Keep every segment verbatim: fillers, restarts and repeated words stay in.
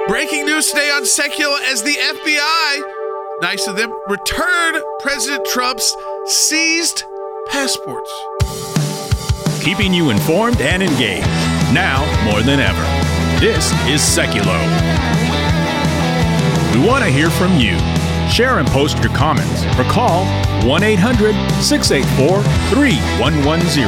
Breaking news today on Secular as the F B I, nice of them, returned President Trump's seized passports. Keeping you informed and engaged, now more than ever. This is Seculo. We want to hear from you. Share and post your comments or call one eight hundred six eight four three one one zero.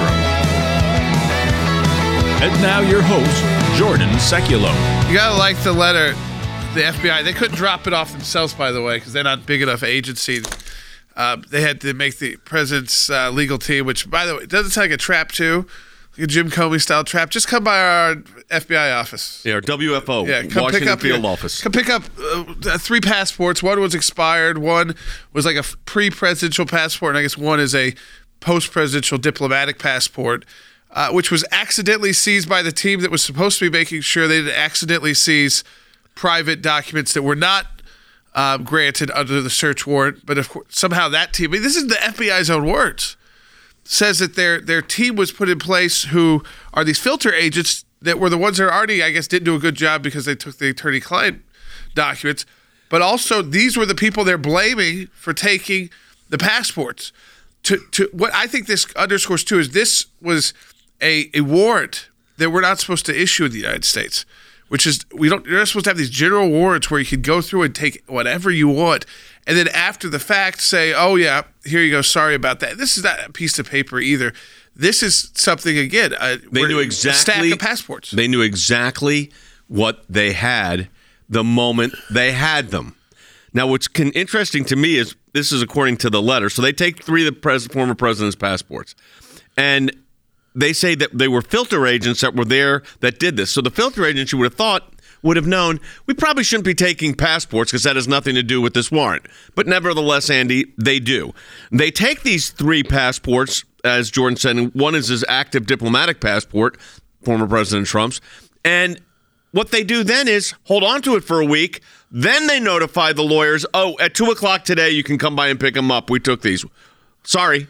And now your host, Jordan Seculo. You gotta like the letter, the F B I. They couldn't drop it off themselves, by the way, because they're not big enough agency. Uh, they had to make the president's uh, legal team, which, by the way, doesn't sound like a trap, too. Like a Jim Comey-style trap. Just come by our F B I office. Yeah, our W F O, yeah, come Washington pick up Field your, Office. Come pick up uh, three passports. One was expired. One was like a pre-presidential passport, and I guess one is a post-presidential diplomatic passport. Uh, which was accidentally seized by the team that was supposed to be making sure they didn't accidentally seize private documents that were not uh, granted under the search warrant. But of course, somehow that team, I mean, this is the F B I's own words, says that their their team was put in place who are these filter agents that were the ones that already, I guess, didn't do a good job because they took the attorney-client documents. But also, these were the people they're blaming for taking the passports. To to what I think this underscores, too, is this was A, a warrant that we're not supposed to issue in the United States, which is we don't. You're not supposed to have these general warrants where you can go through and take whatever you want, and then after the fact say, "Oh yeah, here you go. Sorry about that." This is not a piece of paper either. This is something again. Uh, they knew exactly a stack of passports. They knew exactly what they had the moment they had them. Now, what's con- interesting to me is this is according to the letter. So they take three of the pres- former president's passports, and they say that they were filter agents that were there that did this. So the filter agents, you would have thought, would have known, we probably shouldn't be taking passports because that has nothing to do with this warrant. But nevertheless, Andy, they do. They take these three passports, as Jordan said, and one is his active diplomatic passport, former President Trump's, and what they do then is hold on to it for a week. Then they notify the lawyers, oh, at two o'clock today, you can come by and pick them up. We took these. Sorry.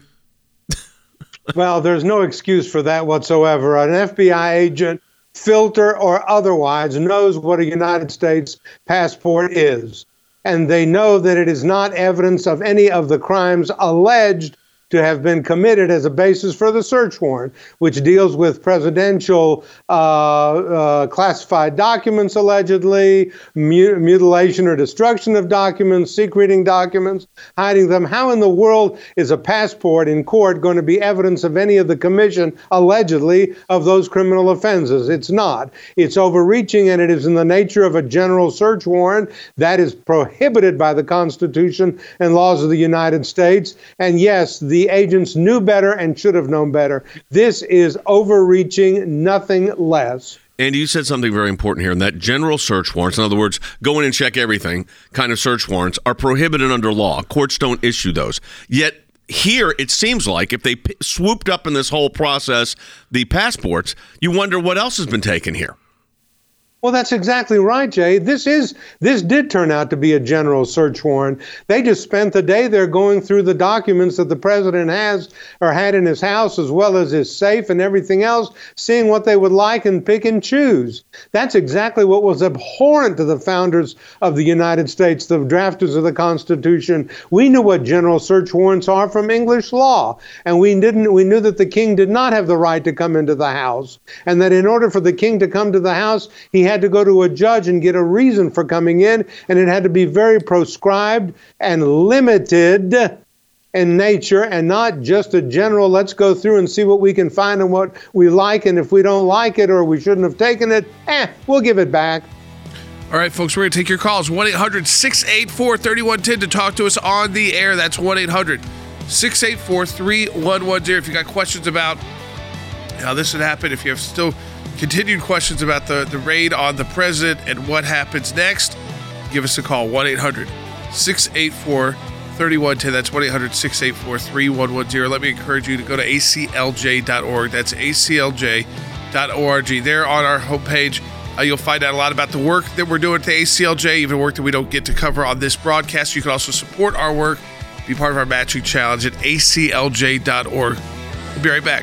Well, there's no excuse for that whatsoever. An F B I agent, filter or otherwise, knows what a United States passport is. And they know that it is not evidence of any of the crimes alleged to have been committed as a basis for the search warrant, which deals with presidential uh, uh, classified documents, allegedly, mu- mutilation or destruction of documents, secreting documents, hiding them. How in the world is a passport in court going to be evidence of any of the commission, allegedly, of those criminal offenses? It's not. It's overreaching, and it is in the nature of a general search warrant that is prohibited by the Constitution and laws of the United States. And yes, the The agents knew better and should have known better. This is overreaching, nothing less. Andy, you said something very important here, and that general search warrants, in other words, go in and check everything, kind of search warrants, are prohibited under law. Courts don't issue those. Yet here, it seems like if they p- swooped up in this whole process, the passports, you wonder what else has been taken here. Well, that's exactly right, Jay. This is this did turn out to be a general search warrant. They just spent the day there going through the documents that the president has or had in his house, as well as his safe and everything else, seeing what they would like and pick and choose. That's exactly what was abhorrent to the founders of the United States, the drafters of the Constitution. We knew what general search warrants are from English law, and we didn't. We knew that the king did not have the right to come into the house, and that in order for the king to come to the house, he had to go to a judge and get a reason for coming in, and it had to be very proscribed and limited in nature, and not just a general, let's go through and see what we can find and what we like, and if we don't like it or we shouldn't have taken it, eh, we'll give it back. All right, folks, we're going to take your calls. one eight hundred six eight four three one one zero to talk to us on the air. That's one eight hundred six eight four three one one zero. If you got questions about how this would happen, if you have still continued questions about the, the raid on the president and what happens next, give us a call, one eight hundred six eight four three one one zero. That's one eight hundred six eight four three one one zero. Let me encourage you to go to A C L J dot org. That's A C L J dot org. There on our homepage, uh, you'll find out a lot about the work that we're doing at the A C L J, even work that we don't get to cover on this broadcast. You can also support our work, be part of our matching challenge at A C L J dot org. We'll be right back.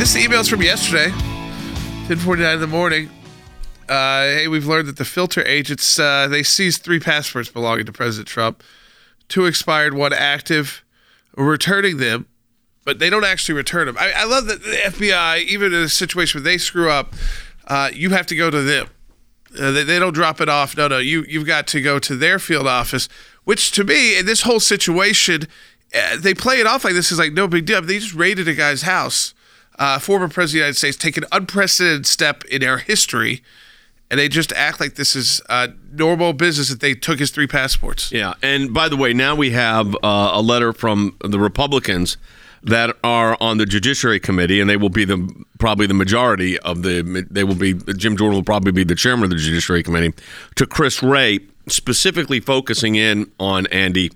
this email's from yesterday, ten forty-nine in the morning. Uh, hey, we've learned that the filter agents, uh, they seized three passports belonging to President Trump. Two expired, one active. We're returning them, but they don't actually return them. I, I love that the F B I, even in a situation where they screw up, uh, you have to go to them. Uh, they, they don't drop it off. No, no, you, you've got to go to their field office, which to me, in this whole situation, uh, they play it off like this is like no big deal. They just raided a guy's house. Uh, former President of the United States take an unprecedented step in our history, and they just act like this is uh, normal business that they took his three passports. Yeah, and by the way, now we have uh, a letter from the Republicans that are on the Judiciary Committee, and they will be the probably the majority of the. They will be Jim Jordan will probably be the chairman of the Judiciary Committee, to Chris Wray, specifically focusing in on Andy.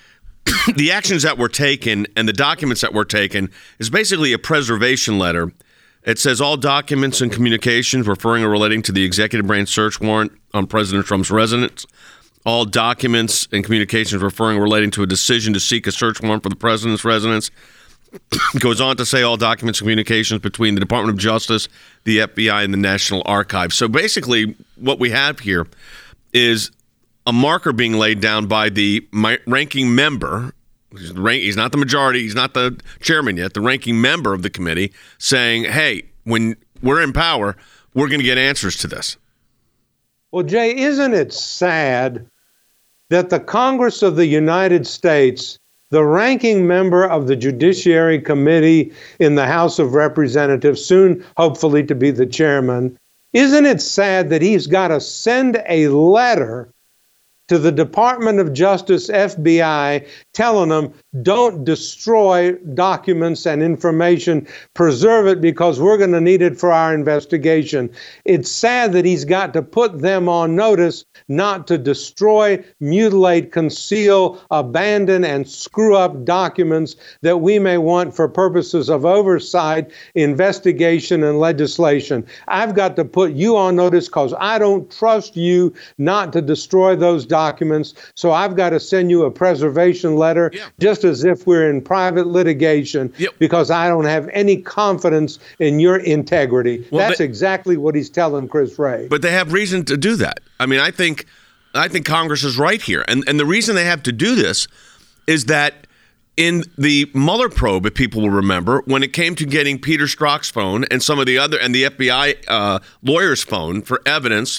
The actions that were taken and the documents that were taken is basically a preservation letter. It says all documents and communications referring or relating to the executive branch search warrant on President Trump's residence, all documents and communications referring or relating to a decision to seek a search warrant for the president's residence. It goes on to say all documents and communications between the Department of Justice, the F B I, and the National Archives. So basically what we have here is a marker being laid down by the ranking member. He's not the majority. He's not the chairman yet. The ranking member of the committee saying, hey, when we're in power, we're going to get answers to this. Well, Jay, isn't it sad that the Congress of the United States, the ranking member of the Judiciary Committee in the House of Representatives, soon hopefully to be the chairman, isn't it sad that he's got to send a letter to the Department of Justice, F B I, telling them, don't destroy documents and information, preserve it because we're going to need it for our investigation. It's sad that he's got to put them on notice not to destroy, mutilate, conceal, abandon, and screw up documents that we may want for purposes of oversight, investigation, and legislation. I've got to put you on notice because I don't trust you not to destroy those documents, so I've got to send you a preservation letter, yeah. just as if we're in private litigation, yep. because I don't have any confidence in your integrity. Well, That's they, exactly what he's telling Chris Wray. But they have reason to do that. I mean, I think I think Congress is right here. And, and the reason they have to do this is that in the Mueller probe, if people will remember, when it came to getting Peter Strzok's phone and some of the other, and the F B I uh, lawyer's phone for evidence,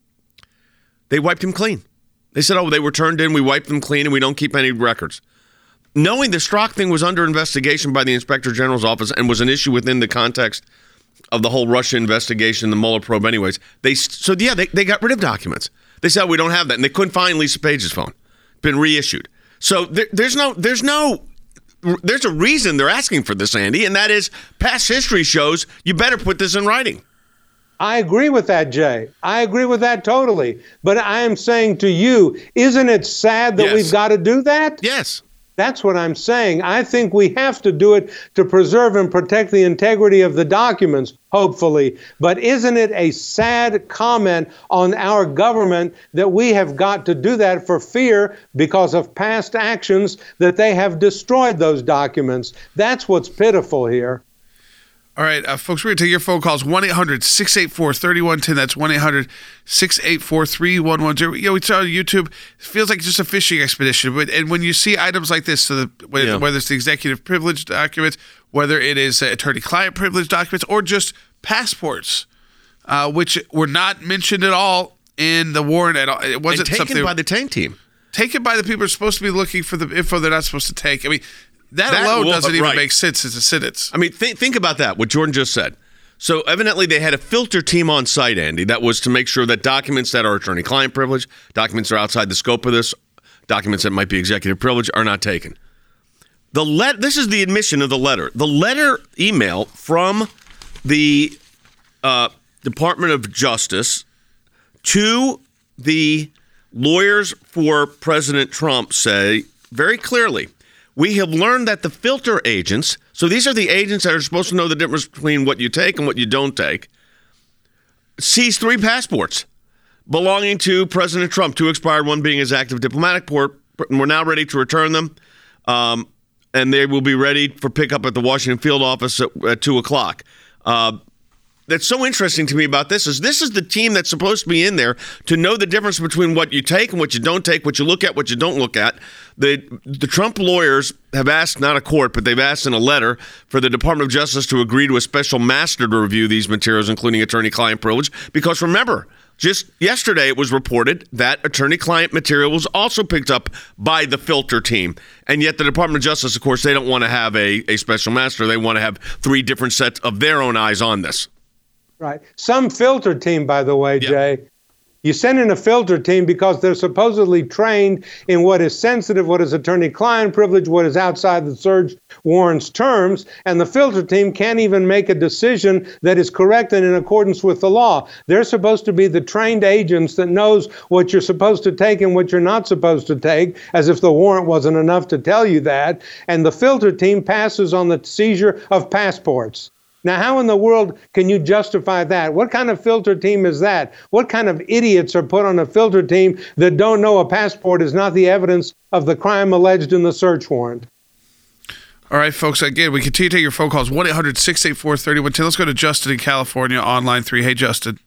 they wiped him clean. They said, oh, they were turned in, we wiped them clean, and we don't keep any records. Knowing the Strzok thing was under investigation by the Inspector General's office and was an issue within the context of the whole Russia investigation, the Mueller probe anyways, they so yeah, they, they got rid of documents. They said, we don't have that, and they couldn't find Lisa Page's phone. Been reissued. So there, there's no, there's no, there's a reason they're asking for this, Andy, and that is past history shows you better put this in writing. I agree with that, Jay. I agree with that totally. But I am saying to you, isn't it sad that yes. we've got to do that? Yes. That's what I'm saying. I think we have to do it to preserve and protect the integrity of the documents, hopefully. But isn't it a sad comment on our government that we have got to do that for fear, because of past actions, that they have destroyed those documents? That's what's pitiful here. All right, uh, folks, we're going to take your phone calls, one eight hundred six eight four three one one zero. That's one eight hundred six eight four three one one zero. You know, we saw on YouTube, it feels like just a fishing expedition. But, and when you see items like this, so the, whether, yeah. whether it's the executive privilege documents, whether it is uh, attorney-client privilege documents, or just passports, uh, which were not mentioned at all in the warrant at all. It wasn't and taken something by the tank team. Taken by the people who are supposed to be looking for the info they're not supposed to take. I mean, That, that alone well, doesn't even right. make sense as a sentence. I mean, th- think about that, what Jordan just said. So evidently they had a filter team on site, Andy, that was to make sure that documents that are attorney-client privilege, documents that are outside the scope of this, documents that might be executive privilege, are not taken. The let This is the admission of the letter. The letter email from the uh, Department of Justice to the lawyers for President Trump say very clearly, we have learned that the filter agents, so these are the agents that are supposed to know the difference between what you take and what you don't take, seized three passports belonging to President Trump, two expired, one being his active diplomatic port. We're now ready to return them, um, and they will be ready for pickup at the Washington field office at, at two o'clock. uh, that's so interesting to me about this is this is the team that's supposed to be in there to know the difference between what you take and what you don't take, what you look at, what you don't look at. The the Trump lawyers have asked, not a court, but they've asked in a letter for the Department of Justice to agree to a special master to review these materials, including attorney-client privilege. Because remember, just yesterday it was reported that attorney-client material was also picked up by the filter team. And yet the Department of Justice, of course, they don't want to have a, a special master. They want to have three different sets of their own eyes on this. Right. Some filter team, by the way, Yeah. Jay, you send in a filter team because they're supposedly trained in what is sensitive, what is attorney-client privilege, what is outside the search warrant's terms, and the filter team can't even make a decision that is correct and in accordance with the law. They're supposed to be the trained agents that knows what you're supposed to take and what you're not supposed to take, as if the warrant wasn't enough to tell you that, and the filter team passes on the seizure of passports. Now, how in the world can you justify that? What kind of filter team is that? What kind of idiots are put on a filter team that don't know a passport is not the evidence of the crime alleged in the search warrant? All right, folks, again, we continue to take your phone calls, one eight hundred six eight four three one one zero. Let's go to Justin in California on line three. Hey, Justin.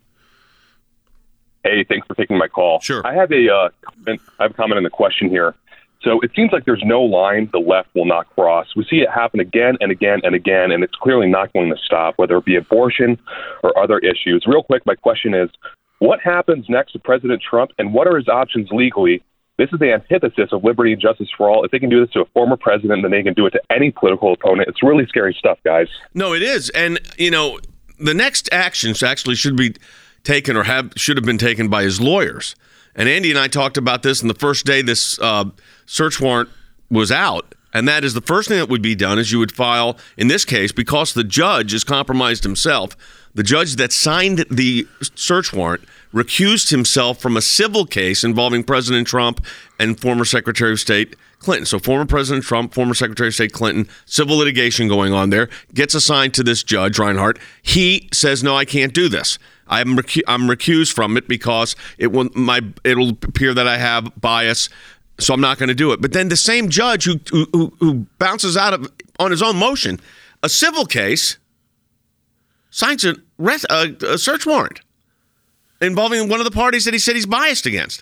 Hey, thanks for taking my call. Sure. I have a uh, comment, I have a comment on the question here. So it seems like there's no line the left will not cross. We see it happen again and again and again, and it's clearly not going to stop, whether it be abortion or other issues. Real quick, my question is, what happens next to President Trump, and what are his options legally? This is the antithesis of liberty and justice for all. If they can do this to a former president, then they can do it to any political opponent. It's really scary stuff, guys. No, it is. And, you know, the next actions actually should be taken or have should have been taken by his lawyers. And Andy and I talked about this on the first day this uh, search warrant was out. And that is the first thing that would be done is you would file, in this case, because the judge is compromised himself, the judge that signed the search warrant recused himself from a civil case involving President Trump and former Secretary of State Clinton. So former President Trump, former Secretary of State Clinton, civil litigation going on there, gets assigned to this judge, Reinhart. He says, no, I can't do this. I'm recu- I'm recused from it because it will my it'll appear that I have bias, so I'm not going to do it. But then the same judge who, who who bounces out of on his own motion a civil case signs a, res- a, a search warrant involving one of the parties that he said he's biased against.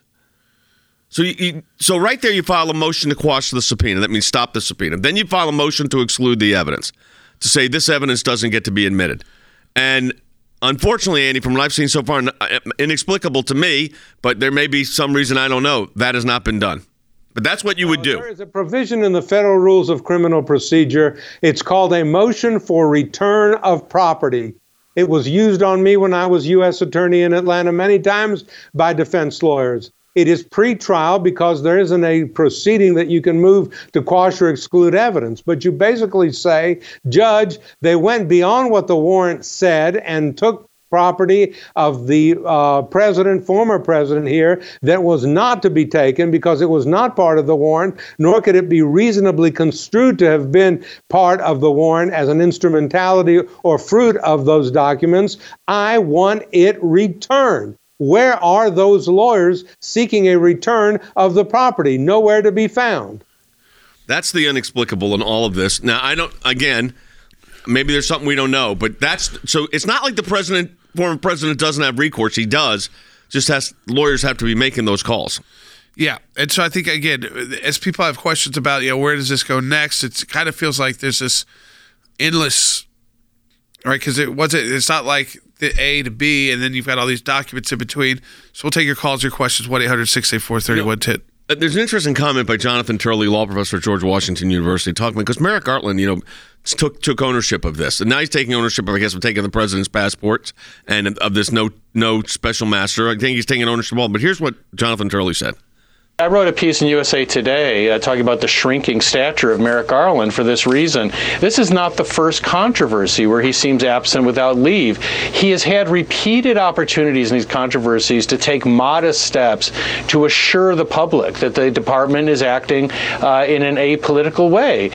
So you, you, so right there you file a motion to quash the subpoena. That means stop the subpoena. Then you file a motion to exclude the evidence, to say this evidence doesn't get to be admitted. And unfortunately, Andy, from what I've seen so far, inexplicable to me, but there may be some reason I don't know, that has not been done. But that's what you would do. There is a provision in the Federal Rules of Criminal Procedure. It's called a motion for return of property. It was used on me when I was U S attorney in Atlanta many times by defense lawyers. It is pretrial because there isn't a proceeding that you can move to quash or exclude evidence. But you basically say, Judge, they went beyond what the warrant said and took property of the uh, president, former president here, that was not to be taken because it was not part of the warrant, nor could it be reasonably construed to have been part of the warrant as an instrumentality or fruit of those documents. I want it returned. Where are those lawyers seeking a return of the property? Nowhere to be found. That's the inexplicable in all of this. Now, I don't, again, maybe there's something we don't know, but that's, so it's not like the president, former president doesn't have recourse. He does. Just has, lawyers have to be making those calls. Yeah, and so I think, again, as people have questions about, you know, where does this go next, it kind of feels like there's this endless, right, because it wasn't, it's not like the A to B, and then you've got all these documents in between. So we'll take your calls, your questions, one eight hundred six eight four three one zero. There's an interesting comment by Jonathan Turley, law professor at George Washington University, talking because Merrick Garland, you know, took took ownership of this, and now he's taking ownership of, I guess, of taking the president's passports and of this no no special master. I think he's taking ownership of all. But here's what Jonathan Turley said. I wrote a piece in U S A Today uh, talking about the shrinking stature of Merrick Garland for this reason. This is not the first controversy where he seems absent without leave. He has had repeated opportunities in these controversies to take modest steps to assure the public that the department is acting uh, in an apolitical way.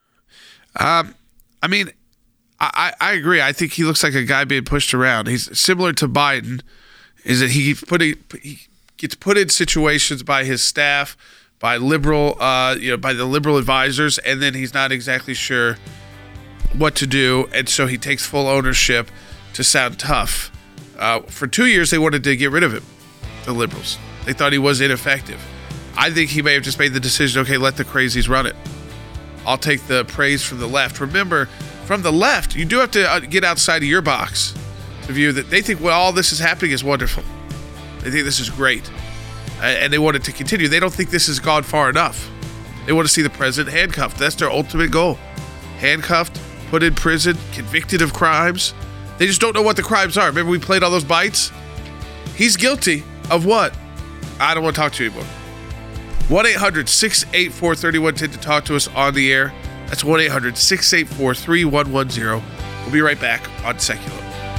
Um, I mean, I, I agree. I think he looks like a guy being pushed around. He's similar to Biden, is that he putting he gets put in situations by his staff, by liberal, uh, you know, by the liberal advisors, and then he's not exactly sure what to do, and so he takes full ownership to sound tough. Uh, for two years, they wanted to get rid of him, the liberals. They thought he was ineffective. I think he may have just made the decision, okay, let the crazies run it. I'll take the praise from the left. Remember, from the left, you do have to get outside of your box to view that they think, well, all this is happening is wonderful. They think this is great. And they want it to continue. They don't think this has gone far enough. They want to see the president handcuffed. That's their ultimate goal. Handcuffed, put in prison, convicted of crimes. They just don't know what the crimes are. Remember we played all those bites? He's guilty of what? I don't want to talk to you anymore. one eight hundred six eight four three one one zero to talk to us on the air. That's one eight hundred six eight four three one one zero. We'll be right back on Secular.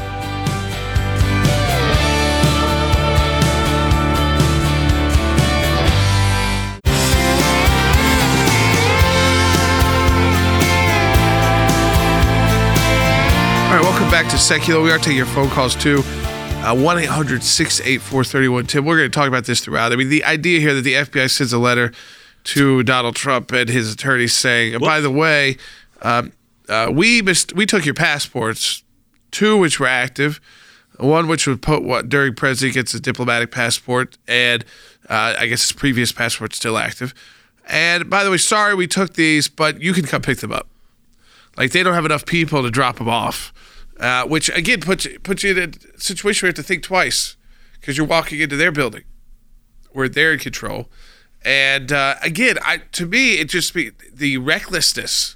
All right, welcome back to Secular. We are taking your phone calls too. Uh, one eight hundred six eight four three one one zero. We're going to talk about this throughout. I mean, the idea here that the F B I sends a letter to Donald Trump and his attorneys saying, and by the way, um, uh, we missed, we took your passports, two which were active, one which was put what, during President gets a diplomatic passport, and uh, I guess his previous passport's still active. And by the way, sorry we took these, but you can come pick them up. Like, they don't have enough people to drop them off. Uh, which, again, puts, puts you in a situation where you have to think twice because you're walking into their building where they're in control. And, uh, again, I, to me, it just be the recklessness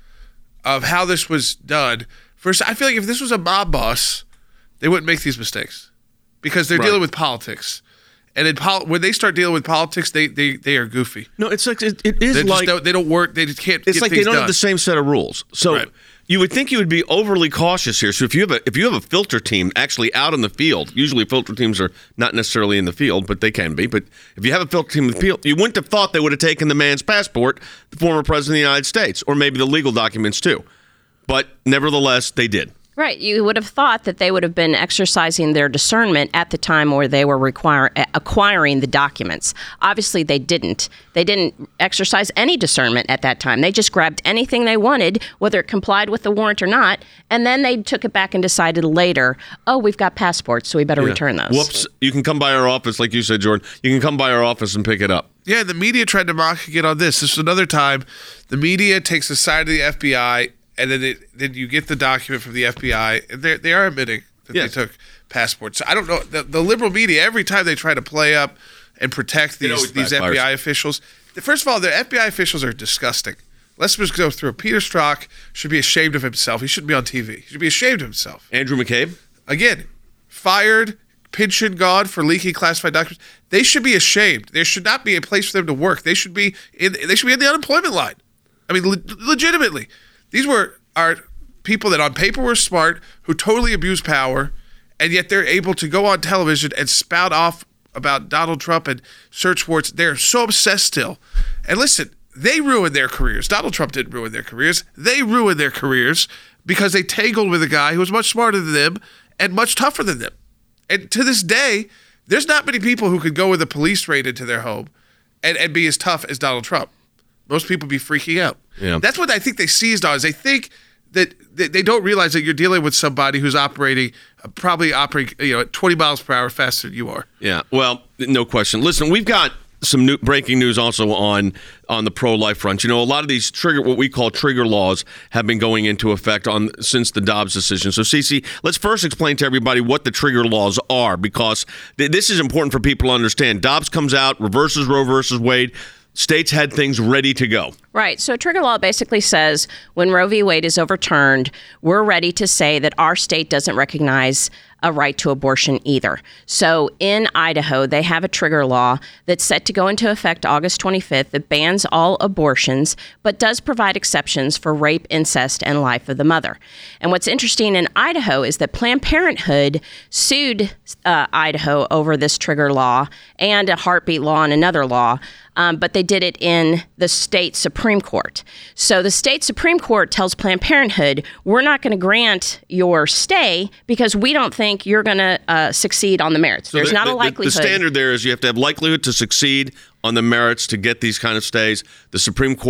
of how this was done. First, I feel like if this was a mob boss, they wouldn't make these mistakes because they're right. dealing with politics. And in pol- when they start dealing with politics, they they, they are goofy. No, it's like it, it is they like don't, they don't work. They just can't. It's get like things they don't done. have the same set of rules. So Right. you would think you would be overly cautious here. So if you have a if you have a filter team actually out in the field, usually filter teams are not necessarily in the field, but they can be. But if you have a filter team in the field, you wouldn't have thought they would have taken the man's passport, the former president of the United States, or maybe the legal documents too. But nevertheless, they did. Right. You would have thought that they would have been exercising their discernment at the time where they were require, acquiring the documents. Obviously, they didn't. They didn't exercise any discernment at that time. They just grabbed anything they wanted, whether it complied with the warrant or not, and then they took it back and decided later, oh, we've got passports, so we better Yeah. return those. Whoops. You can come by our office, like you said, Jordan. You can come by our office and pick it up. Yeah, the media tried to mock again on this. This is another time the media takes the side of the F B I, and then it, then you get the document from the F B I, and they they are admitting that Yes. they took passports. I don't know the, the liberal media. Every time they try to play up and protect It these always these F B I backfires. officials, first of all, the F B I officials are disgusting. Let's just go through. Peter Strzok should be ashamed of himself. He shouldn't be on T V. He should be ashamed of himself. Andrew McCabe? Again, fired, pension gone for leaking classified documents. They should be ashamed. There should not be a place for them to work. They should be in. They should be in the unemployment line. I mean, le- legitimately, these were our people that on paper were smart, who totally abuse power, and yet they're able to go on television and spout off about Donald Trump and search warrants. They're so obsessed still. And listen, they ruined their careers. Donald Trump didn't ruin their careers. They ruined their careers because they tangled with a guy who was much smarter than them and much tougher than them. And to this day, there's not many people who could go with a police raid into their home and, and be as tough as Donald Trump. Most people be freaking out. Yeah. That's what I think they seized on, is they think that that they don't realize that you're dealing with somebody who's operating, uh, probably operating, you know, at twenty miles per hour faster than you are. Yeah, well, no question. Listen, we've got some new breaking news also on on the pro-life front. You know, a lot of these trigger, what we call trigger laws, have been going into effect on since the Dobbs decision. So, Cece, let's first explain to everybody what the trigger laws are, because th- this is important for people to understand. Dobbs comes out, reverses Roe versus Wade. States had things ready to go. Right. So trigger law basically says when Roe v. Wade is overturned, we're ready to say that our state doesn't recognize a right to abortion either. So in Idaho, they have a trigger law that's set to go into effect August twenty-fifth that bans all abortions, but does provide exceptions for rape, incest, and life of the mother. And what's interesting in Idaho is that Planned Parenthood sued uh, Idaho over this trigger law and a heartbeat law and another law. Um, but they did it in the state Supreme Court. So the state Supreme Court tells Planned Parenthood, we're not going to grant your stay because we don't think you're going to uh, succeed on the merits. So There's the, not the, a likelihood. The standard there is you have to have likelihood to succeed on the merits to get these kind of stays. The Supreme Court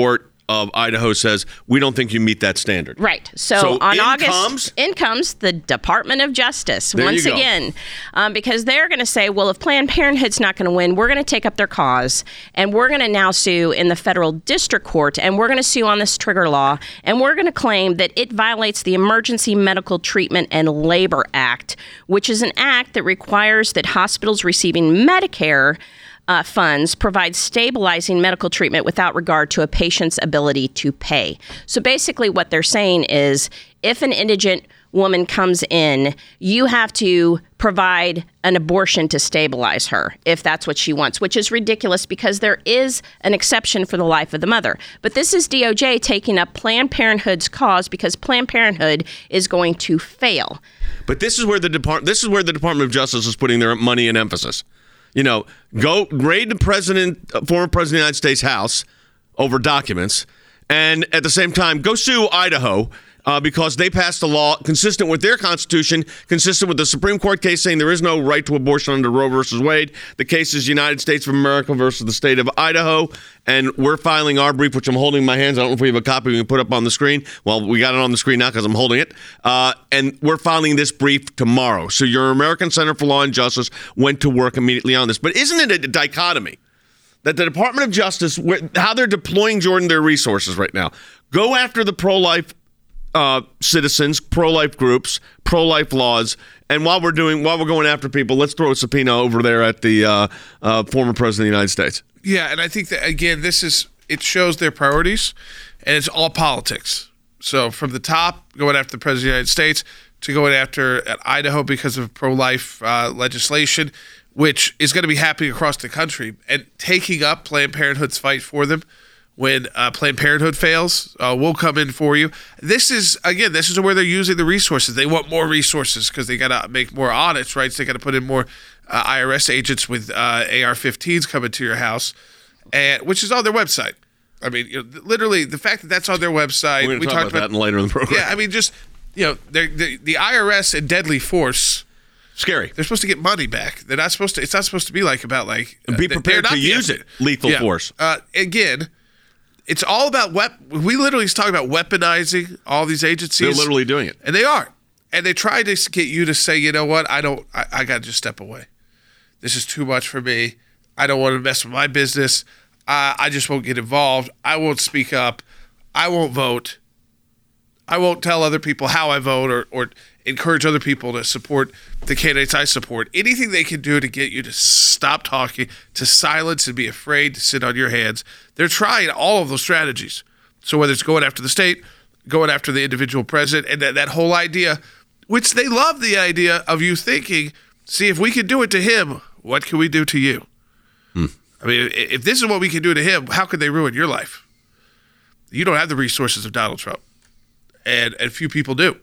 of Idaho says, we don't think you meet that standard. Right. So, So on in August, comes- in comes the Department of Justice There once you go. again, um, because they're going to say, well, if Planned Parenthood's not going to win, we're going to take up their cause, and we're going to now sue in the federal district court, and we're going to sue on this trigger law, and we're going to claim that it violates the Emergency Medical Treatment and Labor Act, which is an act that requires that hospitals receiving Medicare Uh, funds provide stabilizing medical treatment without regard to a patient's ability to pay. So basically what they're saying is if an indigent woman comes in, you have to provide an abortion to stabilize her if that's what she wants, which is ridiculous because there is an exception for the life of the mother. But this is D O J taking up Planned Parenthood's cause because Planned Parenthood is going to fail. But this is where the Depart- This is where the Department of Justice is putting their money and emphasis. You know, go raid the president, former president of the United States House over documents, and at the same time, go sue Idaho uh, because they passed a law consistent with their constitution, consistent with the Supreme Court case saying there is no right to abortion under Roe versus Wade. The case is United States of America versus the state of Idaho, and we're filing our brief, which I'm holding in my hands. I don't know if we have a copy we can put up on the screen. Well, we got it on the screen now because I'm holding it. Uh, and we're filing this brief tomorrow. So your American Center for Law and Justice went to work immediately on this. But isn't it a dichotomy that the Department of Justice, how they're deploying, Jordan, their resources right now, go after the pro-life uh, citizens, pro-life groups, pro-life laws, and while we're doing, while we're going after people, let's throw a subpoena over there at the uh, uh, former president of the United States. Yeah, and I think that, again, this is, it shows their priorities, and it's all politics. So from the top, going after the president of the United States, to going after at Idaho because of pro-life uh, legislation, which is going to be happening across the country, and taking up Planned Parenthood's fight for them. When uh, Planned Parenthood fails, uh, we'll come in for you. This is, again, this is where they're using the resources. They want more resources because they got to make more audits, right? So they got to put in more uh, I R S agents with uh, A R fifteens coming to your house, and which is on their website. I mean, you know, literally, the fact that that's on their website. We're going to we talk talked about, about that later in the program. Yeah, I mean, just, you know, the, the I R S and deadly force. Scary. They're supposed to get money back. They're not supposed to. It's not supposed to be like about like And be uh, prepared they're to not use the- it. Lethal Yeah. force. Uh, again, it's all about wep- we literally talk about weaponizing all these agencies. They're literally doing it. And they are. And they try to get you to say, you know what, I don't I, I gotta just step away. This is too much for me. I don't want to mess with my business. Uh, I just won't get involved. I won't speak up. I won't vote. I won't tell other people how I vote or, or encourage other people to support the candidates I support. Anything they can do to get you to stop talking, to silence and be afraid to sit on your hands. They're trying all of those strategies. So whether it's going after the state, going after the individual president, and that, that whole idea, which they love the idea of you thinking, see, if we can do it to him, what can we do to you? Hmm. I mean, if this is what we can do to him, how could they ruin your life? You don't have the resources of Donald Trump. And, and few people do.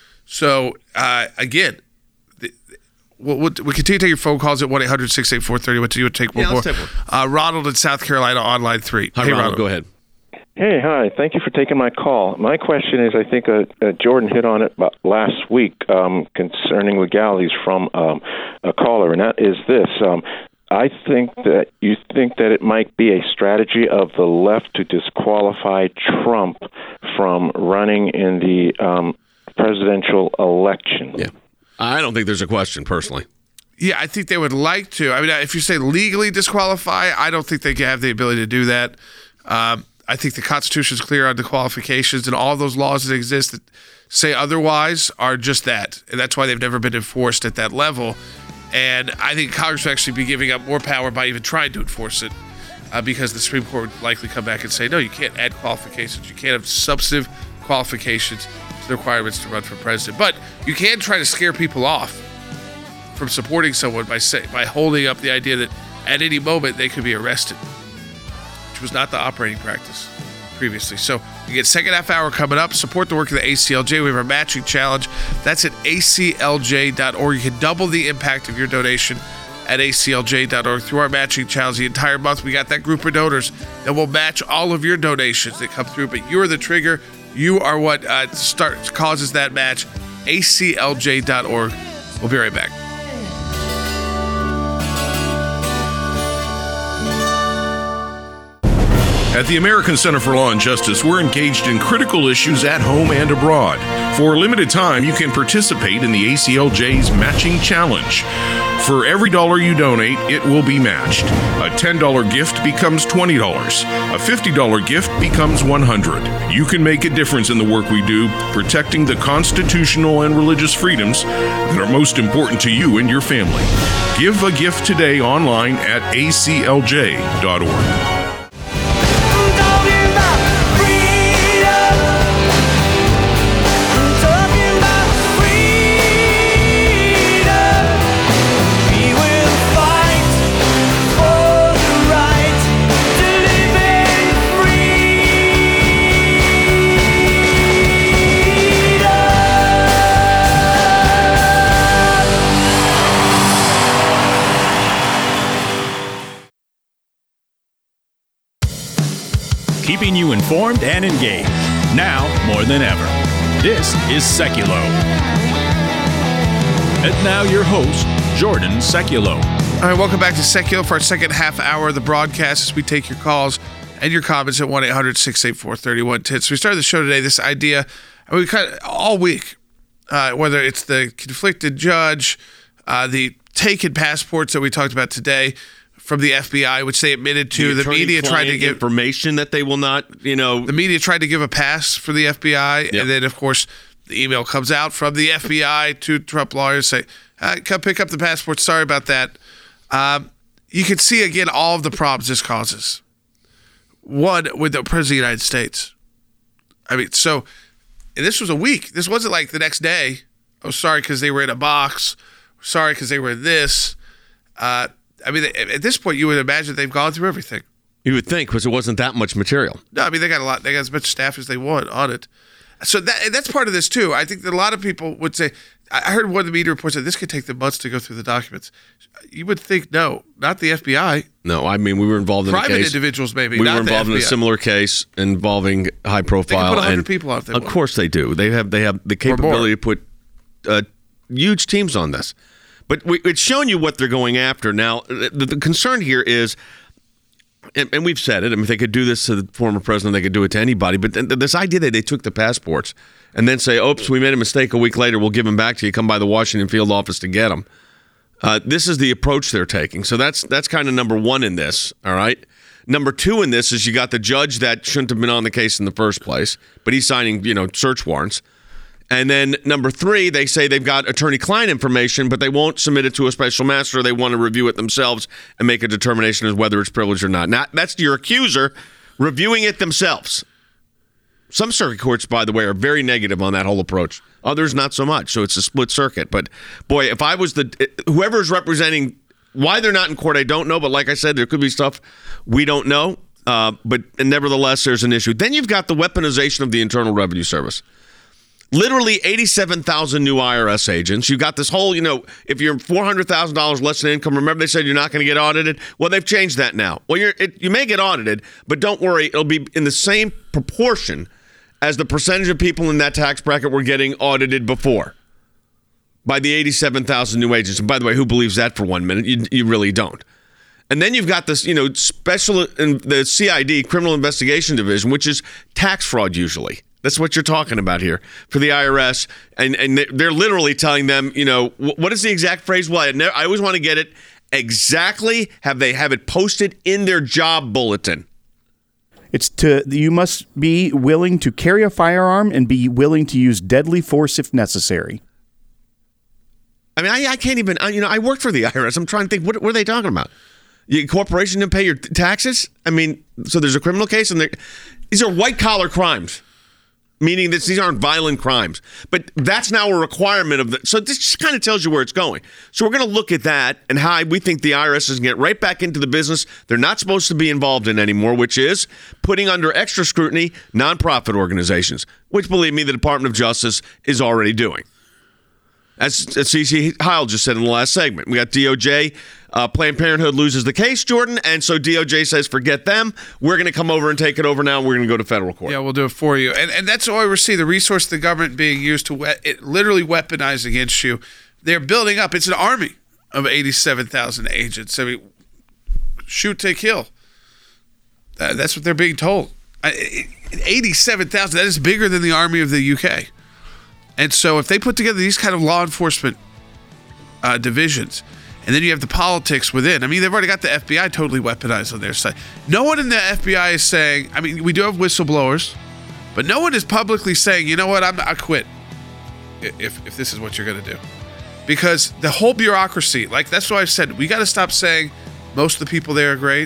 So, uh, again, the, we'll, we'll, we continue to take your phone calls at one eight hundred six eight four three oh one. You would take one Yeah, more. let's take one. Uh, Ronald in South Carolina on line three. Hi, hey, Ronald, go ahead. Hey, hi. Thank you for taking my call. My question is, I think uh, uh, Jordan hit on it about last week um, concerning legalities from um, a caller, and that is this. Um, I think that you think that it might be a strategy of the left to disqualify Trump from running in the um, presidential election. Yeah. I don't think there's a question, personally. Yeah, I think they would like to. I mean, if you say legally disqualify, I don't think they have the ability to do that. Um, I think the Constitution is clear on the qualifications, and all those laws that exist that say otherwise are just that. And that's why they've never been enforced at that level. And I think Congress would actually be giving up more power by even trying to enforce it uh, because the Supreme Court would likely come back and say, no, you can't add qualifications. You can't have substantive qualifications to the requirements to run for president. But you can try to scare people off from supporting someone by say, by holding up the idea that at any moment they could be arrested, which was not the operating practice previously. So you get second half hour coming up. Support the work of the A C L J. We have our matching challenge. That's at A C L J dot org. You can double the impact of your donation at A C L J dot org through our matching challenge the entire month. We got that group of donors that will match all of your donations that come through, but you're the trigger. You are what uh, starts causes that match. A C L J dot org. We'll be right back. At the American Center for Law and Justice, we're engaged in critical issues at home and abroad. For a limited time, you can participate in the A C L J's Matching Challenge. For every dollar you donate, it will be matched. A ten dollar gift becomes twenty dollars. A fifty dollar gift becomes one hundred dollars. You can make a difference in the work we do, protecting the constitutional and religious freedoms that are most important to you and your family. Give a gift today online at A C L J dot org. Keeping you informed and engaged, now more than ever. This is Seculo. And now your host, Jordan Seculo. All right, welcome back to Seculo for our second half hour of the broadcast as we take your calls and your comments at one eight hundred six eight four three one one zero. So we started the show today, this idea, and we kind of, all week, uh, whether it's the conflicted judge, uh, the taken passports that we talked about today, from the F B I, which they admitted to. The, the media tried to give information that they will not, you know. The media tried to give a pass for the F B I, yep. And then, of course, the email comes out from the F B I to Trump lawyers say, uh, come pick up the passport. Sorry about that. Um, you can see, again, all of the problems this causes. One, with the President of the United States. I mean, so and this was a week. This wasn't like the next day. Oh, sorry because they were in a box. Sorry because they were in this. Uh I mean, at this point, you would imagine they've gone through everything. You would think, because it wasn't that much material. No, I mean, they got a lot. They got as much staff as they want on it. So that that's part of this, too. I think that a lot of people would say, I heard one of the media reports that this could take them months to go through the documents. You would think, no, not the F B I. No, I mean, we were involved in Private a case. Private individuals, maybe, We not were involved the in F B I. a similar case involving high profile. They can put one hundred and people out there. Of course they do. They have, they have the capability to put uh, huge teams on this. But we, it's shown you what they're going after. Now, the, the concern here is, and, and we've said it, I mean, if they could do this to the former president, they could do it to anybody. But th- this idea that they took the passports and then say, oops, we made a mistake a week later, we'll give them back to you, come by the Washington field office to get them. Uh, this is the approach they're taking. So that's that's kind of number one in this, all right? Number two in this is you got the judge that shouldn't have been on the case in the first place, but he's signing, you know, search warrants. And then number three, they say they've got attorney-client information, but they won't submit it to a special master. They want to review it themselves and make a determination as whether it's privileged or not. Now, that's your accuser reviewing it themselves. Some circuit courts, by the way, are very negative on that whole approach. Others, not so much. So it's a split circuit. But, boy, if I was the – whoever's representing – why they're not in court, I don't know. But like I said, there could be stuff we don't know. Uh, but nevertheless, there's an issue. Then you've got the weaponization of the Internal Revenue Service. Literally eighty-seven thousand new I R S agents. You got this whole, you know, if you're four hundred thousand dollars less than income, remember they said you're not going to get audited? Well, they've changed that now. Well, you're, it, you may get audited, but don't worry. It'll be in the same proportion as the percentage of people in that tax bracket were getting audited before by the eighty-seven thousand new agents. And by the way, who believes that for one minute? You, you really don't. And then you've got this, you know, special, in the C I D, Criminal Investigation Division, which is tax fraud usually. That's what you're talking about here for the I R S. And and they're literally telling them, you know, what is the exact phrase? Well, I, never, I always want to get it exactly. Have they have it posted in their job bulletin? It's to you must be willing to carry a firearm and be willing to use deadly force if necessary. I mean, I, I can't even, I, you know, I worked for the I R S. I'm trying to think, what, what are they talking about? Your corporation didn't pay your t- taxes? I mean, so there's a criminal case and these are white collar crimes. Meaning that these aren't violent crimes. But that's now a requirement of the... So this just kind of tells you where it's going. So we're going to look at that and how we think the I R S is going to get right back into the business they're not supposed to be involved in anymore, which is putting under extra scrutiny nonprofit organizations, which, believe me, the Department of Justice is already doing. As, as C C Heil just said in the last segment, we got D O J. Uh, Planned Parenthood loses the case, Jordan, and so D O J says, forget them. We're going to come over and take it over now. We're going to go to federal court. Yeah, we'll do it for you. And and that's why we see the resource of the government being used to we- it literally weaponize against you. They're building up. It's an army of eighty-seven thousand agents. I mean, shoot to kill. Uh, that's what they're being told. Uh, eighty-seven thousand, that is bigger than the army of the U K. And so if they put together these kind of law enforcement uh, divisions, and then you have the politics within, I mean, they've already got the F B I totally weaponized on their side. No one in the F B I is saying, I mean, we do have whistleblowers, but no one is publicly saying, you know what, I'm, I quit if, if this is what you're going to do. Because the whole bureaucracy, like that's why I've said, we got to stop saying most of the people there are great.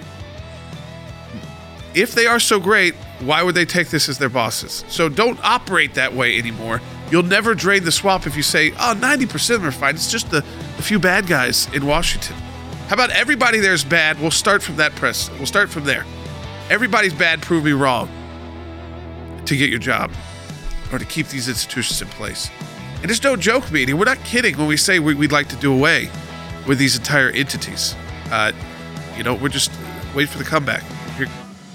If they are so great, why would they take this as their bosses? So don't operate that way anymore. You'll never drain the swamp if you say, oh, ninety percent of them are fine. It's just the, the few bad guys in Washington. How about everybody there is bad? We'll start from that press. We'll start from there. Everybody's bad, prove me wrong to get your job or to keep these institutions in place. And it's no joke meeting. We're not kidding when we say we, we'd like to do away with these entire entities. Uh, you know, we're just wait for the comeback. Here.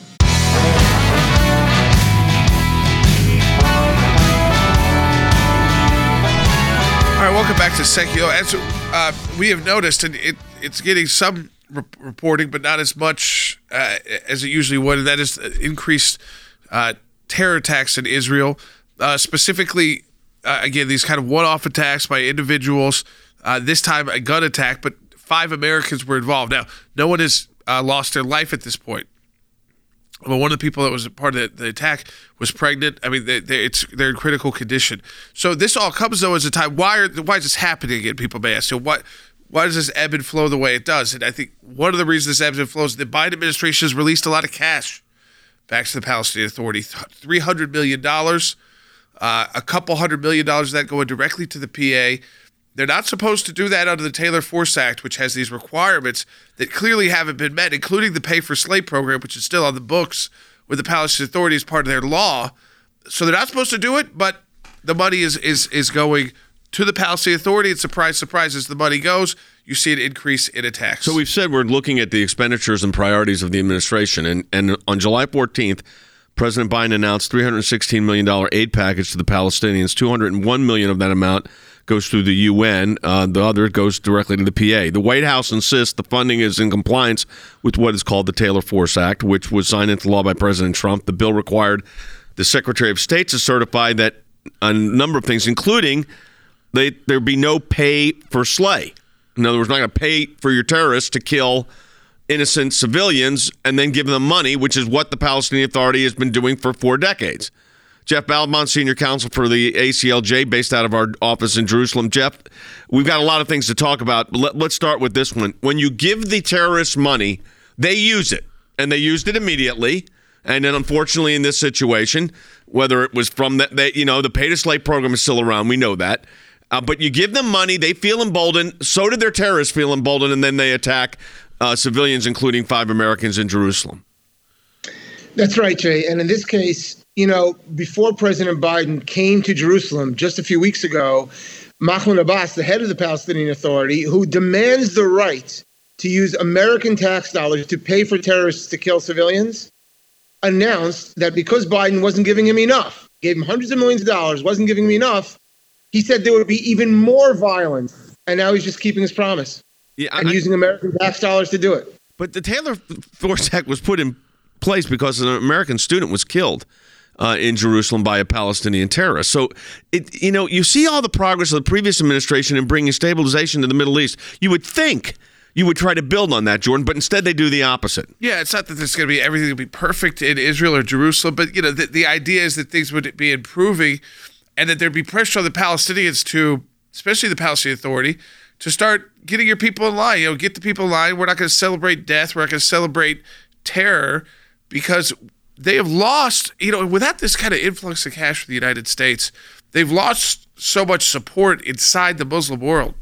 All right, welcome back to Secchio. As uh, we have noticed, and it, it's getting some re- reporting, but not as much uh, as it usually would, and that is increased uh, terror attacks in Israel, uh, specifically, uh, again, these kind of one-off attacks by individuals, uh, this time a gun attack, but five Americans were involved. Now, no one has uh, lost their life at this point. But one of the people that was a part of the, the attack was pregnant. I mean, they, they, it's they're in critical condition. So this all comes though as a time. Why are why is this happening again? People may ask. So what? Why does this ebb and flow the way it does? And I think one of the reasons this ebbs and flows is the Biden administration has released a lot of cash back to the Palestinian Authority, three hundred million dollars, uh, a couple hundred million dollars of that going directly to the P A. They're not supposed to do that under the Taylor Force Act, which has these requirements that clearly haven't been met, including the Pay for Slave program, which is still on the books with the Palestinian Authority as part of their law. So they're not supposed to do it, but the money is is is going to the Palestinian Authority. And surprise, surprise, as the money goes, you see an increase in attacks. So we've said we're looking at the expenditures and priorities of the administration. And, and on July fourteenth, President Biden announced three hundred sixteen million dollars aid package to the Palestinians. two hundred one million dollars of that amount goes through the U N. Uh, the other goes directly to the P A. The White House insists the funding is in compliance with what is called the Taylor Force Act, which was signed into law by President Trump. The bill required the Secretary of State to certify that a number of things, including they, there be no pay for slay. In other words, not going to pay for your terrorists to kill innocent civilians and then give them money, which is what the Palestinian Authority has been doing for four decades. Jeff Baldmont, Senior Counsel for the A C L J, based out of our office in Jerusalem. Jeff, we've got a lot of things to talk about. Let, let's start with this one. When you give the terrorists money, they use it, and they used it immediately. And then, unfortunately, in this situation, whether it was from that, they, you know, the Pay to Slay program is still around. We know that. Uh, but you give them money, they feel emboldened. So did their terrorists feel emboldened, and then they attack uh, civilians, including five Americans in Jerusalem. That's right, Jay. And in this case, you know, before President Biden came to Jerusalem just a few weeks ago, Mahmoud Abbas, the head of the Palestinian Authority, who demands the right to use American tax dollars to pay for terrorists to kill civilians, announced that because Biden wasn't giving him enough, gave him hundreds of millions of dollars, wasn't giving him enough, he said there would be even more violence. And now he's just keeping his promise yeah, and I, using American tax dollars to do it. But the Taylor Force Act was put in place because an American student was killed Uh, in Jerusalem by a Palestinian terrorist. So, it, you know, you see all the progress of the previous administration in bringing stabilization to the Middle East. You would think you would try to build on that, Jordan, but instead they do the opposite. Yeah, it's not that there's going to be everything will be perfect in Israel or Jerusalem, but, you know, the, the idea is that things would be improving and that there'd be pressure on the Palestinians to, especially the Palestinian Authority, to start getting your people in line. You know, get the people in line. We're not going to celebrate death. We're not going to celebrate terror because they have lost, you know, without this kind of influx of cash from the United States, they've lost so much support inside the Muslim world.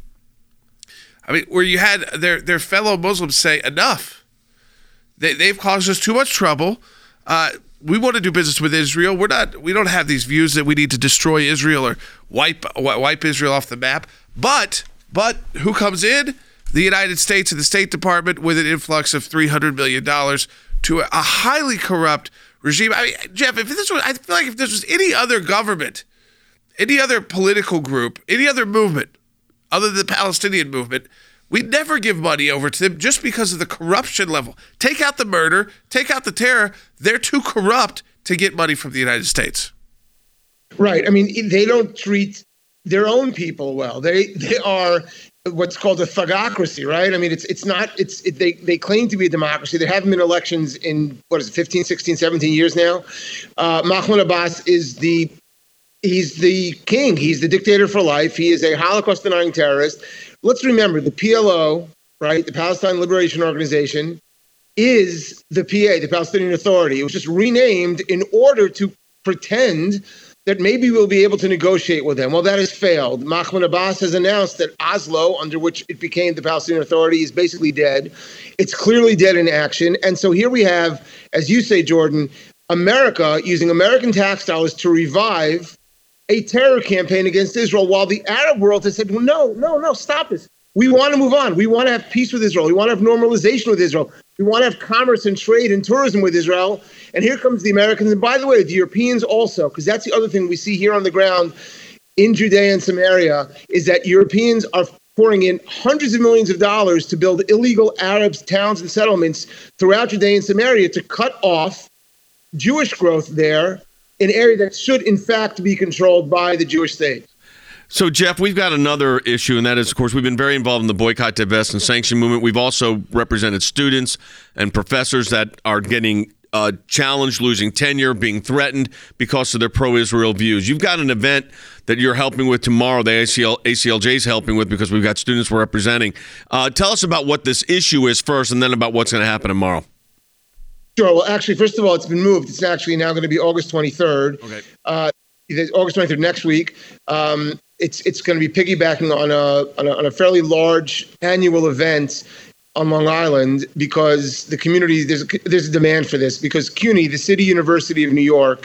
I mean, where you had their, their fellow Muslims say, enough. They, they've caused us too much trouble. Uh, we want to do business with Israel. We're not, we don't have these views that we need to destroy Israel or wipe wipe Israel off the map. But, but who comes in? The United States and the State Department with an influx of three hundred million dollars to a highly corrupt regime. I mean, Jeff, if this was, I feel like if this was any other government, any other political group, any other movement, other than the Palestinian movement, we never give money over to them just because of the corruption level. Take out the murder, take out the terror. They're too corrupt to get money from the United States. Right. I mean, they don't treat their own people well. They they are what's called a thugocracy, right? I mean, it's it's not, it's it, they, they claim to be a democracy. There haven't been elections in, what is it, fifteen, sixteen, seventeen years now. Uh, Mahmoud Abbas is the, he's the king. He's the dictator for life. He is a Holocaust-denying terrorist. Let's remember, the P L O, right, the Palestine Liberation Organization, is the P A, the Palestinian Authority. It was just renamed in order to pretend that maybe we'll be able to negotiate with them. Well, that has failed. Mahmoud Abbas has announced that Oslo, under which it became the Palestinian Authority, is basically dead. It's clearly dead in action. And so here we have, as you say, Jordan, America using American tax dollars to revive a terror campaign against Israel, while the Arab world has said, well, no, no, no, stop this. We want to move on. We want to have peace with Israel. We want to have normalization with Israel. We want to have commerce and trade and tourism with Israel. And here comes the Americans. And by the way, the Europeans also, because that's the other thing we see here on the ground in Judea and Samaria, is that Europeans are pouring in hundreds of millions of dollars to build illegal Arab towns and settlements throughout Judea and Samaria to cut off Jewish growth there, an area that should, in fact, be controlled by the Jewish state. So, Jeff, we've got another issue, and that is, of course, we've been very involved in the boycott, divest, and sanction movement. We've also represented students and professors that are getting uh, challenged, losing tenure, being threatened because of their pro-Israel views. You've got an event that you're helping with tomorrow, the A C L, A C L J is helping with, because we've got students we're representing. Uh, tell us about what this issue is first, and then about what's going to happen tomorrow. Sure. Well, actually, first of all, it's been moved. It's actually now going to be August twenty-third. Okay. Uh, August twenty-third next week. Um, it's it's going to be piggybacking on a, on a on a fairly large annual event on Long Island, because the community, there's a, there's a demand for this, because CUNY, the City University of New York,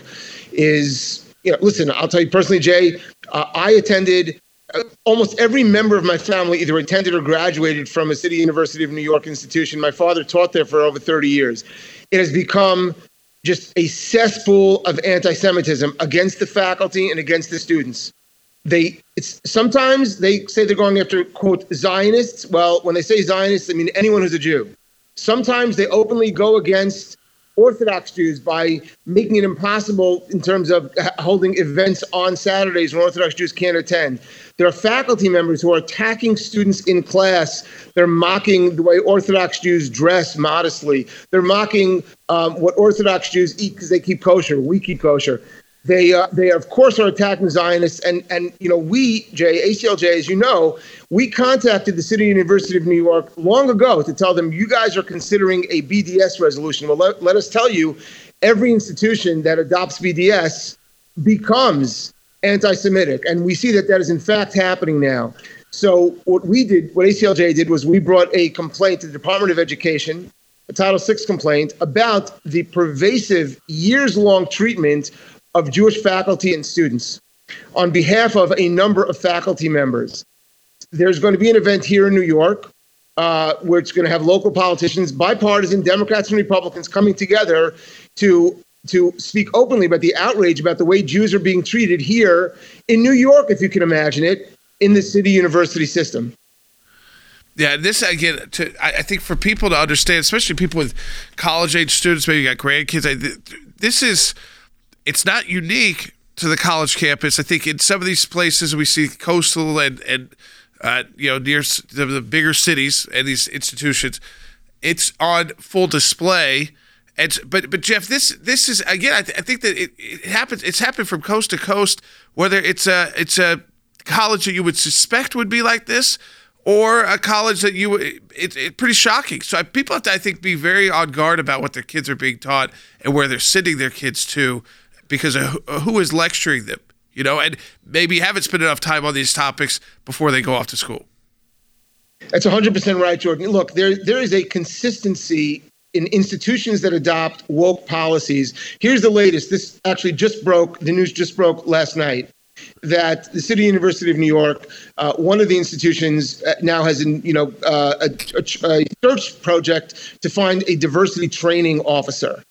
is, you know, listen, I'll tell you personally, Jay, uh, I attended, uh, almost every member of my family either attended or graduated from a City University of New York institution. My father taught there for over thirty years. It has become just a cesspool of anti-Semitism against the faculty and against the students. They it's sometimes they say they're going after, quote, Zionists. Well, when they say Zionists, I mean anyone who's a Jew. Sometimes they openly go against Orthodox Jews by making it impossible in terms of holding events on Saturdays when Orthodox Jews can't attend. There are faculty members who are attacking students in class. They're mocking the way Orthodox Jews dress modestly. They're mocking um, what Orthodox Jews eat because they keep kosher. We keep kosher. They, uh, they of course, are attacking Zionists. And, and you know, we, Jay, A C L J, as you know, we contacted the City University of New York long ago to tell them, you guys are considering a B D S resolution. Well, let, let us tell you, every institution that adopts B D S becomes anti-Semitic. And we see that that is, in fact, happening now. So what we did, what A C L J did, was we brought a complaint to the Department of Education, a Title six complaint, about the pervasive years-long treatment of Jewish faculty and students on behalf of a number of faculty members. There's going to be an event here in New York uh, where it's going to have local politicians, bipartisan Democrats and Republicans, coming together to to speak openly about the outrage about the way Jews are being treated here in New York, if you can imagine it, in the City University system. Yeah, this, again, to, I, I think for people to understand, especially people with college-age students, maybe you got grandkids, I, this is... It's not unique to the college campus. I think in some of these places we see coastal and, and uh, you know, near the, the bigger cities and these institutions, it's on full display. And but but Jeff, this this is again. I, th- I think that it, it happens. It's happened from coast to coast. Whether it's a it's a college that you would suspect would be like this, or a college that you it's it, pretty shocking. So people have to, I think, be very on guard about what their kids are being taught and where they're sending their kids to, because of who is lecturing them, you know, and maybe haven't spent enough time on these topics before they go off to school. That's one hundred percent right, Jordan. Look, there there is a consistency in institutions that adopt woke policies. Here's the latest. This actually just broke, the news just broke last night, that the City University of New York, uh, one of the institutions now has an, you know, uh, a, a, a search project to find a diversity training officer.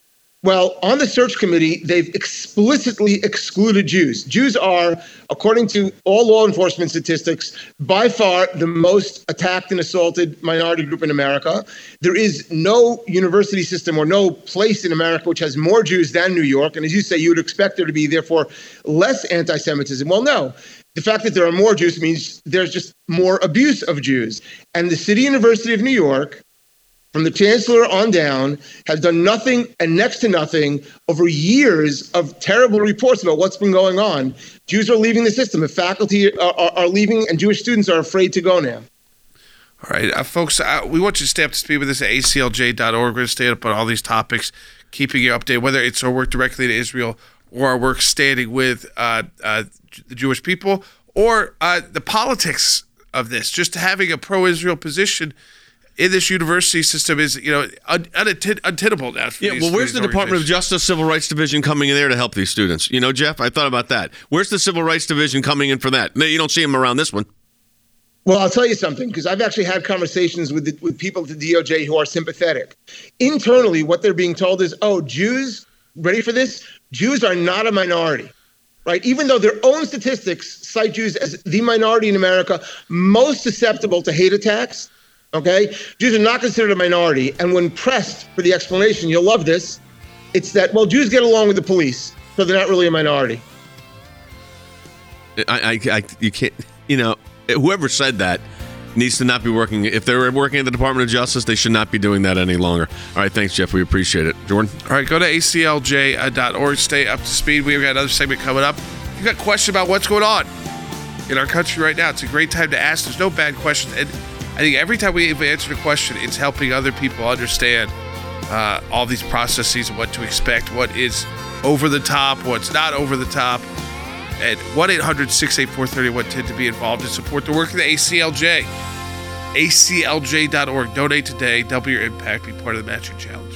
Well, on the search committee, they've explicitly excluded Jews. Jews are, according to all law enforcement statistics, by far the most attacked and assaulted minority group in America. There is no university system or no place in America which has more Jews than New York. And as you say, you would expect there to be, therefore, less anti-Semitism. Well, no. The fact that there are more Jews means there's just more abuse of Jews. And the City University of New York, from the chancellor on down, has done nothing and next to nothing over years of terrible reports about what's been going on. Jews are leaving the system. The faculty are, are, are leaving, and Jewish students are afraid to go now. All right, uh, folks, uh, we want you to stay up to speed with us at A C L J dot org. We're going to stay up on all these topics, keeping you updated, whether it's our work directly to Israel or our work standing with uh, uh, the Jewish people or uh, the politics of this. Just having a pro-Israel position in this university system is, you know, un- untent- untenable now. Yeah, these, well, where's the Department of Justice Civil Rights Division coming in there to help these students? You know, Jeff, I thought about that. Where's the Civil Rights Division coming in for that? No, you don't see them around this one. Well, I'll tell you something, because I've actually had conversations with the, with people at the D O J who are sympathetic. Internally, what they're being told is, oh, Jews, ready for this? Jews are not a minority, right? Even though their own statistics cite Jews as the minority in America most susceptible to hate attacks. Okay? Jews are not considered a minority. And when pressed for the explanation, you'll love this, it's that, well, Jews get along with the police, so they're not really a minority. I, I, I you can't, you know, whoever said that needs to not be working. If they're working at the Department of Justice, they should not be doing that any longer. All right, thanks, Jeff. We appreciate it. Jordan? All right, go to A C L J dot org. Stay up to speed. We've got another segment coming up. If you've got questions about what's going on in our country right now, it's a great time to ask. There's no bad questions. And I think every time we answer a question, it's helping other people understand uh, all these processes and what to expect, what is over the top, what's not over the top. And one eight hundred six eight four three one one zero to be involved and support the work of the A C L J. A C L J dot org. Donate today. Double your impact. Be part of the Matching Challenge.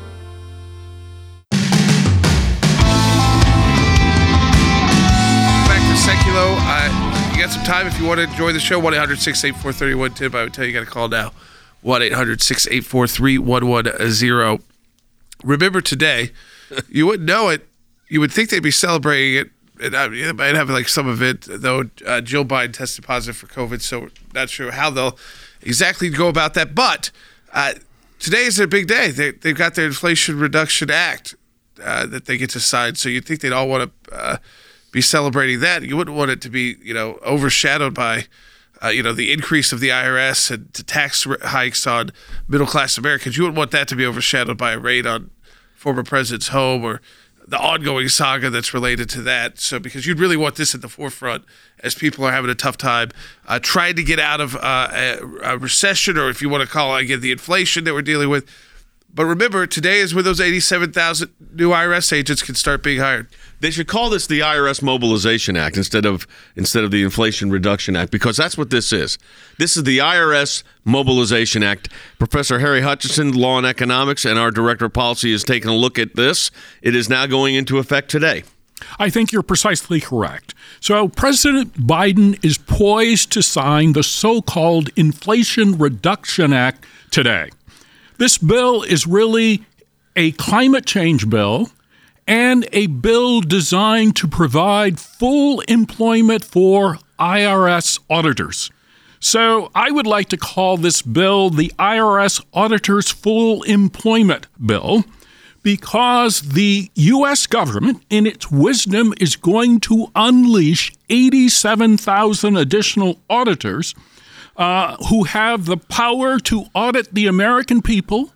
Back to Seculo. Uh, you got some time if you want to enjoy the show. one eight hundred six eight four three one one zero. But I would tell you, you got to call now. one eight hundred six eight four three one one zero. Remember today, you wouldn't know it. You would think they'd be celebrating it. And I mean, it might have like some of it, though. Uh, Jill Biden tested positive for COVID, so not sure how they'll exactly go about that. But uh, today is a big day. They, they've got their Inflation Reduction Act uh, that they get to sign. So you'd think they'd all want to uh, be celebrating that. You wouldn't want it to be, you know, overshadowed by, uh, you know, the increase of the I R S and tax hikes on middle class Americans. You wouldn't want that to be overshadowed by a raid on former president's home or the ongoing saga that's related to that. So because you'd really want this at the forefront as people are having a tough time uh, trying to get out of uh, a, a recession, or if you want to call it again, the inflation that we're dealing with. But remember, today is when those eighty-seven thousand new I R S agents can start being hired. They should call this the I R S Mobilization Act instead of instead of the Inflation Reduction Act, because that's what this is. This is the I R S Mobilization Act. Professor Harry Hutchinson, Law and Economics, and our Director of Policy is taking a look at this. It is now going into effect today. I think you're precisely correct. So President Biden is poised to sign the so-called Inflation Reduction Act today. This bill is really a climate change bill and a bill designed to provide full employment for I R S auditors. So I would like to call this bill the I R S Auditors Full Employment Bill, because the U S government, in its wisdom, is going to unleash eighty-seven thousand additional auditors uh, who have the power to audit the American people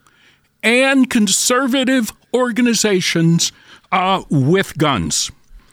and conservative organizations uh, with guns.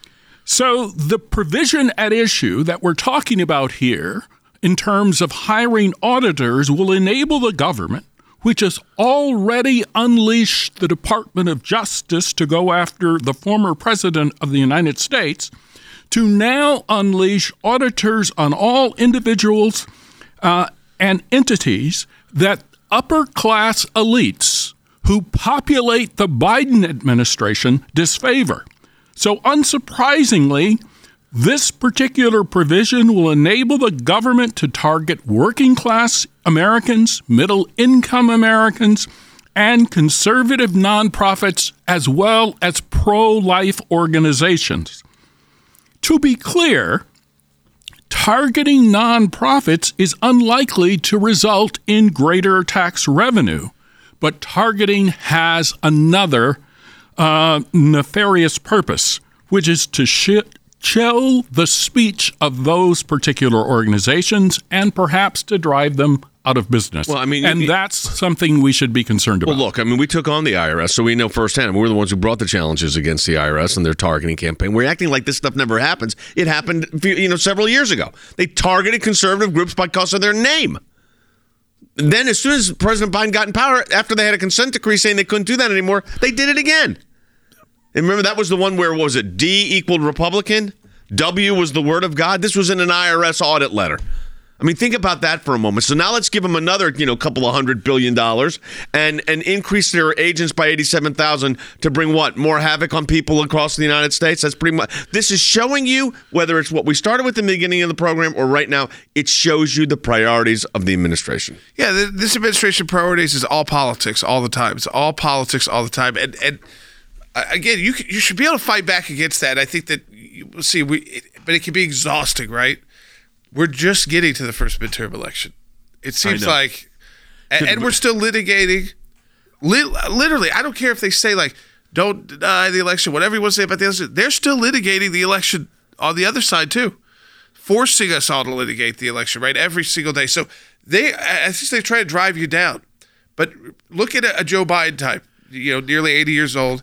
So the provision at issue that we're talking about here in terms of hiring auditors will enable the government, which has already unleashed the Department of Justice to go after the former president of the United States, to now unleash auditors on all individuals uh, and entities that upper-class elites who populate the Biden administration disfavor. So unsurprisingly, this particular provision will enable the government to target working-class Americans, middle-income Americans, and conservative nonprofits as well as pro-life organizations. To be clear, targeting nonprofits is unlikely to result in greater tax revenue, but targeting has another uh, nefarious purpose, which is to sh- chill the speech of those particular organizations and perhaps to drive them out of business. Well, I mean, and you, that's something we should be concerned about. Well, look, I mean, we took on the I R S, so we know firsthand. I mean, we're the ones who brought the challenges against the I R S and their targeting campaign. We're acting like this stuff never happens. It happened, you know, several years ago. They targeted conservative groups because of their name. Then, as soon as President Biden got in power, after they had a consent decree saying they couldn't do that anymore, they did it again. And remember, that was the one where, what was it, D equaled Republican? W was the word of God? This was in an I R S audit letter. I mean, think about that for a moment. So now let's give them another, you know, couple of hundred billion dollars and, and increase their agents by eighty-seven thousand to bring what? More havoc on people across the United States? That's pretty much. This is showing you, whether it's what we started with in the beginning of the program or right now, it shows you the priorities of the administration. Yeah, this administration priorities is all politics all the time. It's all politics all the time. And, and again, you you should be able to fight back against that. I think that, we'll see, we, it, but it can be exhausting, right? We're just getting to the first midterm election. It seems like, and, and we're still litigating. Literally, I don't care if they say, like, don't deny the election, whatever you want to say about the election. They're still litigating the election on the other side, too, forcing us all to litigate the election, right, every single day. So they, I think they try to drive you down. But look at a, a Joe Biden type, you know, nearly eighty years old.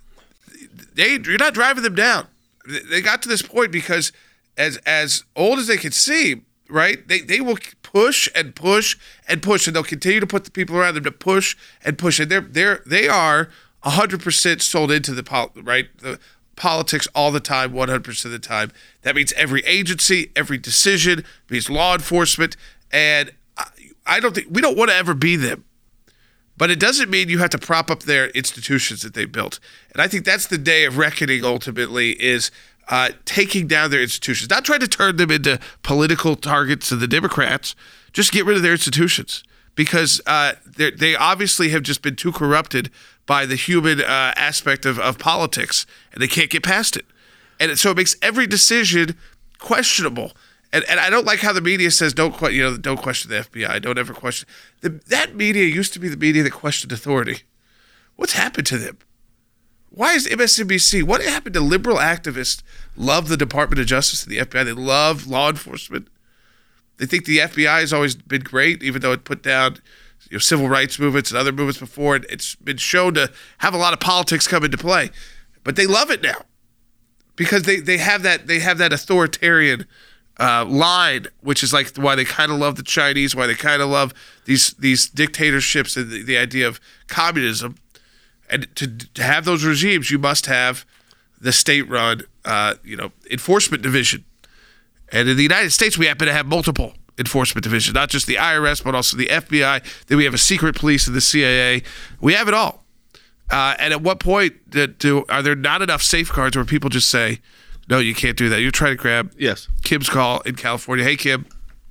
They, you're not driving them down. They got to this point because as as old as they can seem, right, they, they will push and push and push, and they'll continue to put the people around them to push and push. And they're they're they are one hundred percent sold into the pol- right the politics all the time, one hundred percent of the time. That means every agency, every decision, means law enforcement, and I, I don't think we don't want to ever be them. But it doesn't mean you have to prop up their institutions that they built. And I think that's the day of reckoning, ultimately, is uh, taking down their institutions. Not trying to turn them into political targets of the Democrats. Just get rid of their institutions. Because uh, they obviously have just been too corrupted by the human uh, aspect of, of politics. And they can't get past it. And so it makes every decision questionable. And, and I don't like how the media says don't you know don't question the F B I, don't ever question. The, that media used to be the media that questioned authority. What's happened to them? Why is M S N B C? What happened to liberal activists? Love the Department of Justice and the F B I. They love law enforcement. They think the F B I has always been great, even though it put down you know, civil rights movements and other movements before. It's been shown to have a lot of politics come into play, but they love it now because they, they have that they have that authoritarian Uh, line, which is like why they kind of love the Chinese, why they kind of love these these dictatorships and the, the idea of communism. And to to have those regimes, you must have the state-run, uh, you know, enforcement division. And in the United States, we happen to have multiple enforcement divisions, not just the I R S, but also the F B I. Then we have a secret police and the C I A. We have it all. Uh, and at what point do, do are there not enough safeguards where people just say, no, you can't do that. You're trying to grab yes. Kim's call in California. Hey, Kim.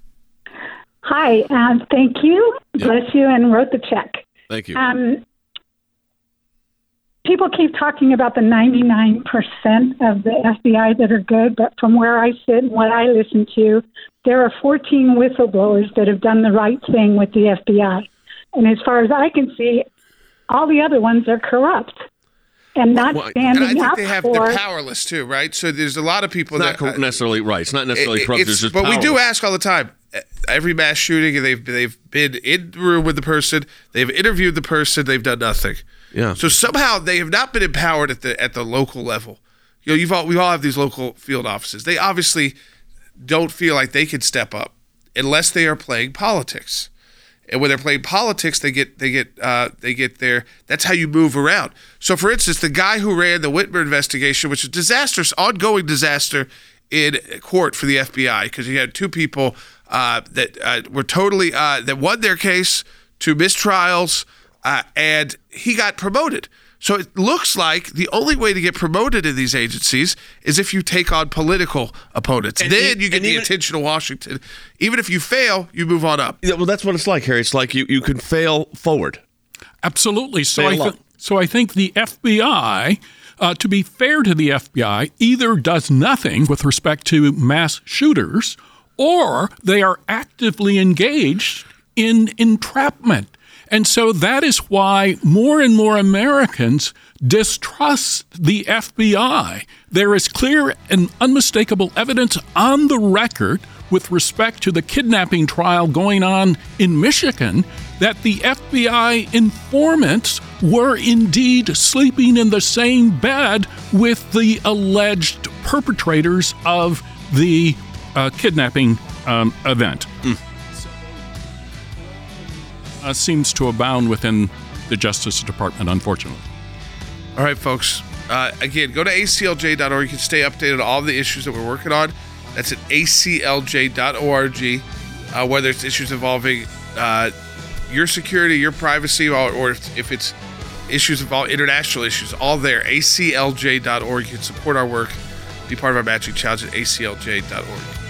Hi, um, thank you. Yeah. Bless you, and wrote the check. Thank you. Um, people keep talking about the ninety-nine percent of the F B I that are good, but from where I sit and what I listen to, there are fourteen whistleblowers that have done the right thing with the F B I. And as far as I can see, all the other ones are corrupt. And not well, standing and I think up they have, for... They're powerless, too, right? So there's a lot of people it's that... not necessarily right. It's not necessarily it, corrupt. It's, it's just but powerless. we do ask all the time. Every mass shooting, and they've they've been in the room with the person, they've interviewed the person, they've done nothing. Yeah. So somehow they have not been empowered at the at the local level. You know, you've all we all have these local field offices. They obviously don't feel like they can step up unless they are playing politics. And when they're playing politics, they get they get uh, they get their. That's how you move around. So, for instance, the guy who ran the Whitmer investigation, which is disastrous, ongoing disaster in court for the F B I, because he had two people uh, that uh, were totally uh, that won their case, two mistrials, uh, and he got promoted. So it looks like the only way to get promoted in these agencies is if you take on political opponents. And then you get the even, attention of Washington. Even if you fail, you move on up. Yeah, well, that's what it's like, Harry. It's like you, you can fail forward. Absolutely. So Say I, a lot. th- so I think the F B I, uh, to be fair to the F B I, either does nothing with respect to mass shooters, or they are actively engaged in entrapment. And so that is why more and more Americans distrust the F B I. There is clear and unmistakable evidence on the record with respect to the kidnapping trial going on in Michigan that the F B I informants were indeed sleeping in the same bed with the alleged perpetrators of the uh, kidnapping um, event. Mm. Uh, seems to abound within the Justice Department, unfortunately. All right, folks. Uh, again, go to A C L J dot org. You can stay updated on all the issues that we're working on. That's at A C L J dot org. Uh, whether it's issues involving uh, your security, your privacy, or, or if, if it's issues involving international issues, all there. A C L J dot org. You can support our work, be part of our matching challenge at A C L J dot org.